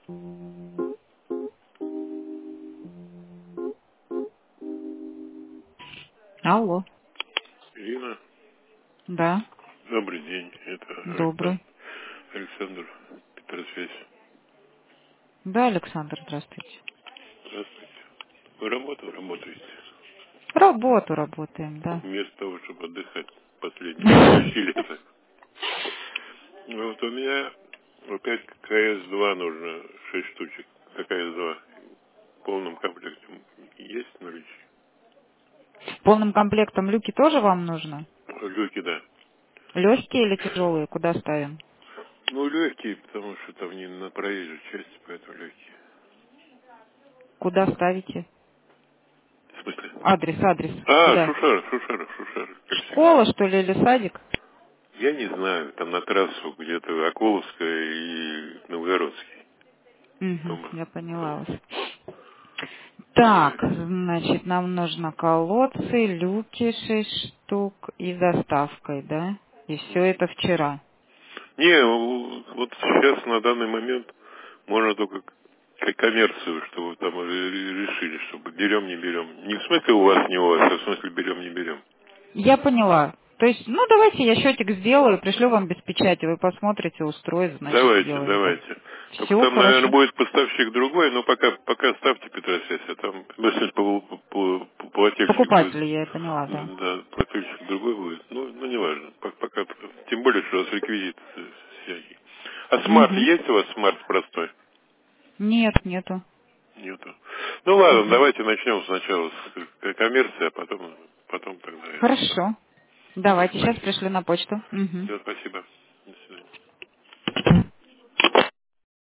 Алло. Ирина, Да. добрый день. Это Добрый. Александр, Петросвязь. Да, Александр, здравствуйте. Здравствуйте. Вы работаете? Работаем, да. Вместо того, чтобы отдыхать последние 4 лета. Ну, вот у меня опять КС-2 нужно 6 штучек. КС-2 в полном комплекте есть в наличии? С полным комплектом люки тоже вам нужно? Люки, да. Легкие или тяжелые? Куда ставим? Ну, легкие, потому что там не на проезжей части, поэтому легкие. Куда ставите? В смысле? Адрес. А, Куда? Шушара, как всегда. Школа, что ли, или садик? Я не знаю, там на трассу где-то Околовская и Новгородский. Угу, Дома. я поняла вас. Давай. Так, значит, нам нужно колодцы, люки 6 штук и с доставкой, да? И все это вчера. Не, вот сейчас на данный момент можно только коммерцию, что вы там решили, чтобы берем, не берем. Не в смысле у вас, не у вас, а в смысле берем, не берем. Я поняла. То есть, ну, давайте я счетик сделаю, пришлю вам без печати. Вы посмотрите, устроит, значит, сделаем так. Давайте. Только Все там, наверное, хорошо. будет поставщик другой, но пока ставьте Петросвязь, а там, если плательщик будет, Покупатель, я поняла, да. да, плательщик другой будет, ну, неважно, пока, тем более, что у вас реквизит всякий. А смарт Угу. есть у вас, смарт простой? Нет, нету. Нету. Ну ладно, Мгм. давайте начнем сначала с коммерции, а потом тогда это самое. Хорошо. Давайте, сейчас Спасибо. пришлю на почту. Угу. Все, спасибо. До свидания.